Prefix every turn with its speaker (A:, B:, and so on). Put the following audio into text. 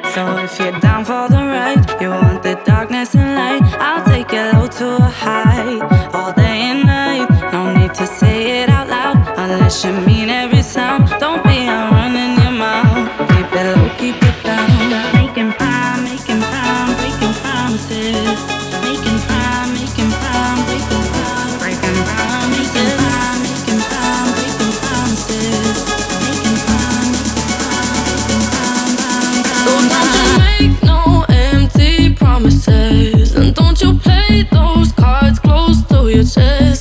A: So if you're down for the ride, you want the darkness and light, I'll take you low to a high, all day and night. No need to say it out loud, unless you mean every sound. Don't be out running your mouth. Keep it low, keep it down. Making breaking promises. Making breaking promises. Breaking promises.
B: So don't you make no empty promises, and don't you play those cards close to your chest.